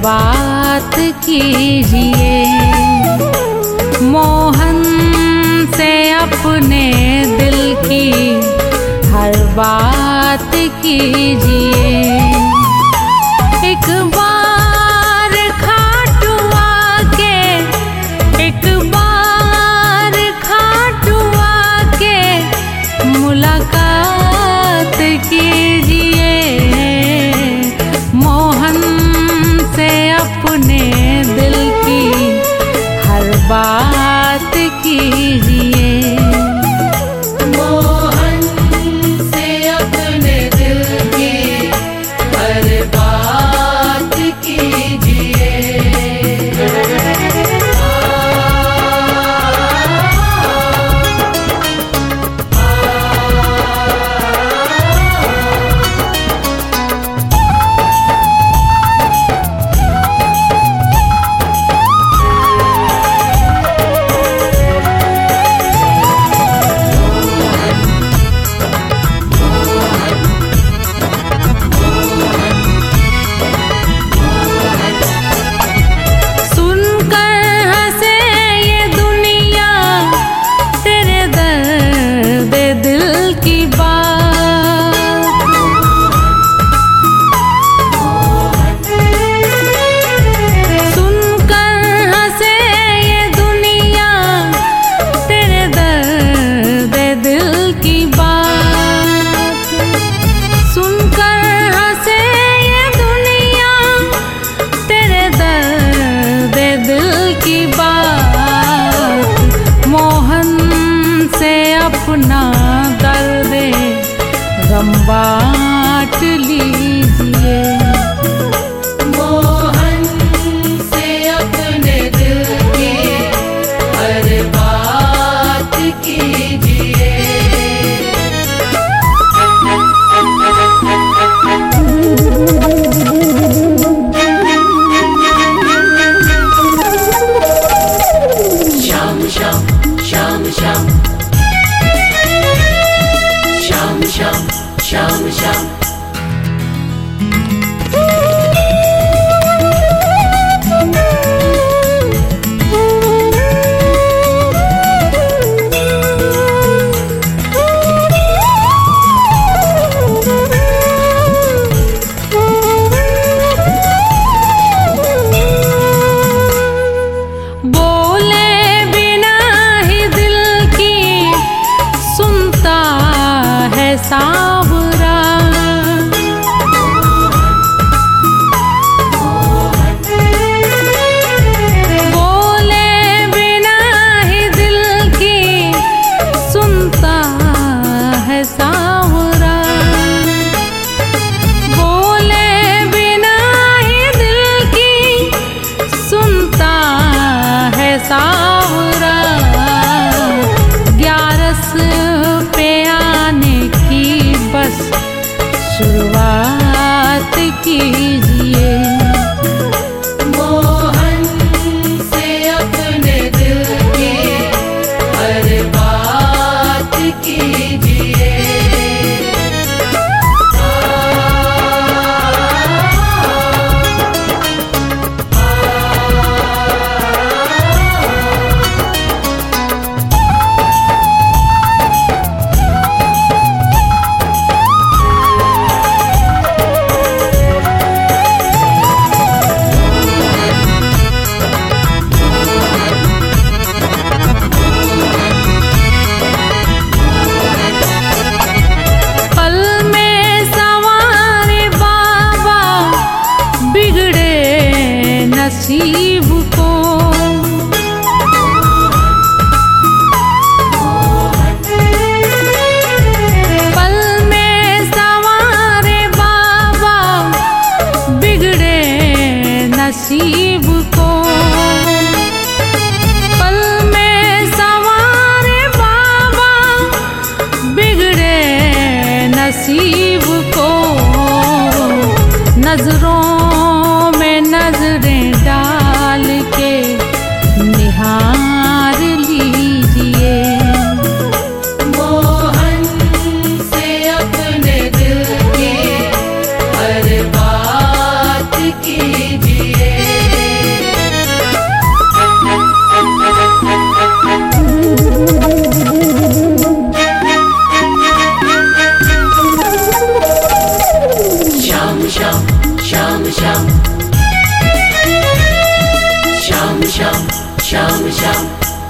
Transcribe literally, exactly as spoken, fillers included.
बात कीजिए, मोहन से अपने दिल की हर बात कीजिए। एक बार खाटू आके, एक बार खाटू आके मुलाकात कीजिए, मोहन से अपने दिल की हर बात कीजिए। मोहन से अपने दिल की हर बात कीजिए। अपना दर्द गम बाँट लीजिए, मोहन से अपने दिल की हर बात कीजिए। श्याम श्याम श्याम श्याम श्याम श्याम श्याम सावरा, बोले बिना ही दिल की सुनता है सावरा, बोले बिना ही दिल की सुनता है सावरा। ग्यारस पे आने की बस शुरुआत कीजिए, मोहन से अपने दिल की हर बात कीजिए। नसीब को पल में सवारे बाबा, बिगड़े नसीब को पल में सवारे बाबा, बिगड़े नसीब को। नजरों में नजरें डाल के निहार लीजिए, मोहन से अपने दिल की हर बात कीजिए। श्याम श्याम श्याम श्याम श्याम श्याम